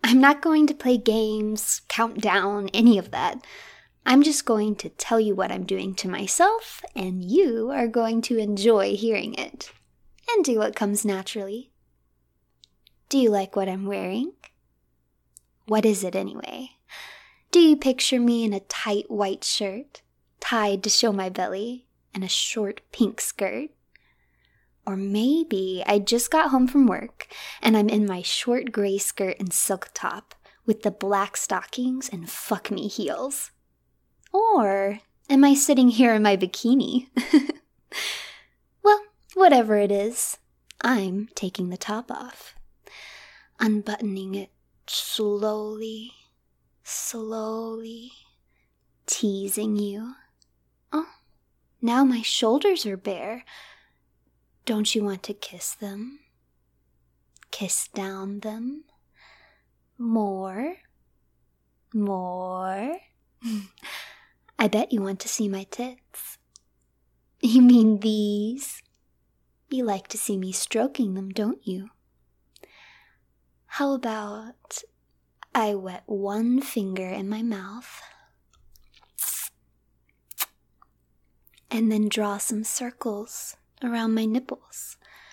I'm not going to play games, count down, any of that. I'm just going to tell you what I'm doing to myself, and you are going to enjoy hearing it. And do what comes naturally. Do you like what I'm wearing? What is it anyway? Do you picture me in a tight white shirt, tied to show my belly, and a short pink skirt? Or maybe I just got home from work, and I'm in my short gray skirt and silk top, with the black stockings and fuck me heels. Or am I sitting here in my bikini? Well, whatever it is, I'm taking the top off, unbuttoning it slowly, teasing you. Oh, now my shoulders are bare. Don't you want to kiss them? Kiss down them? More? I bet you want to see my tits. You mean these? You like to see me stroking them, don't you? How about I wet one finger in my mouth and then draw some circles around my nipples?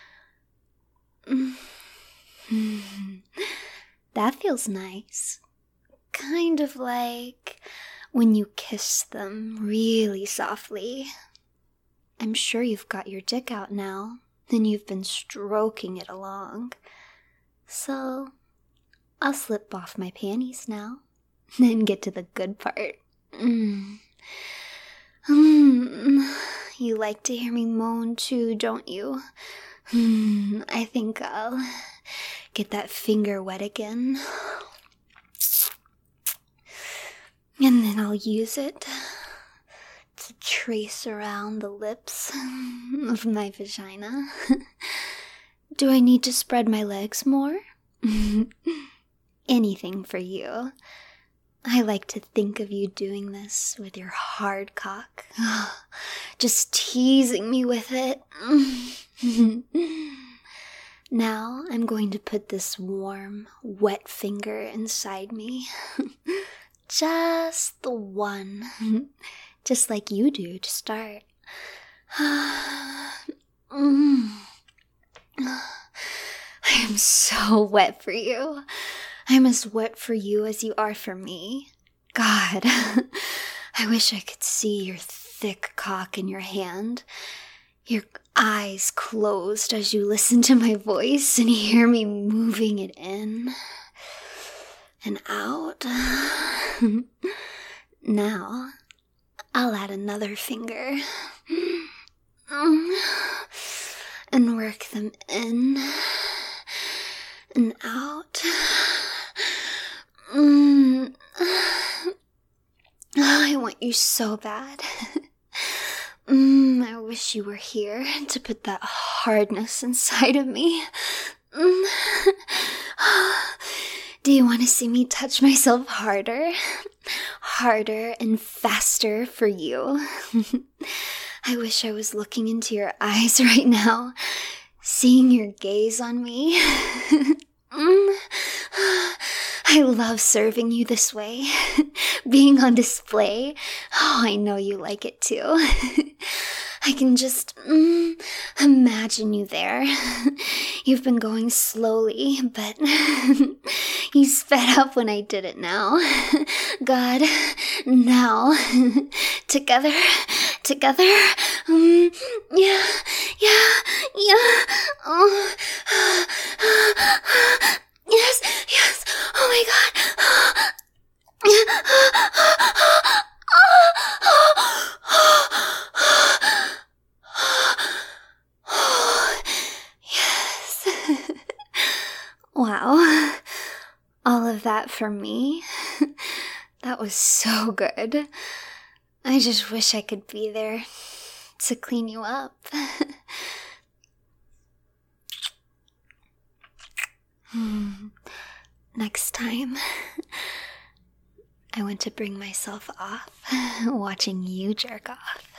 That feels nice. Kind of like when you kiss them really softly. I'm sure you've got your dick out now, and you've been stroking it along. So, I'll slip off my panties now, then get to the good part. You like to hear me moan too, don't you? I think I'll get that finger wet again. And then I'll use it to trace around the lips of my vagina. Do I need to spread my legs more? Anything for you. I like to think of you doing this with your hard cock. Just teasing me with it. Now I'm going to put this warm, wet finger inside me. Just the one. Just like you do to start. I am so wet for you. I'm as wet for you as you are for me. God, I wish I could see your thick cock in your hand. Your eyes closed as you listen to my voice and hear me moving it in and out. Now, I'll add another finger and work them in and out. I want you so bad. I wish you were here to put that hardness inside of me. Do you want to see me touch myself harder? Harder and faster for you? I wish I was looking into your eyes right now, seeing your gaze on me. I love serving you this way, being on display. Oh, I know you like it too. I can just imagine you there. You've been going slowly, but you sped up when I did it now. God, now. Together. Yeah. Oh. Yes. Oh my God. Yes. Wow. All of that for me? That was so good. I just wish I could be there to clean you up. Next time, I want to bring myself off watching you jerk off.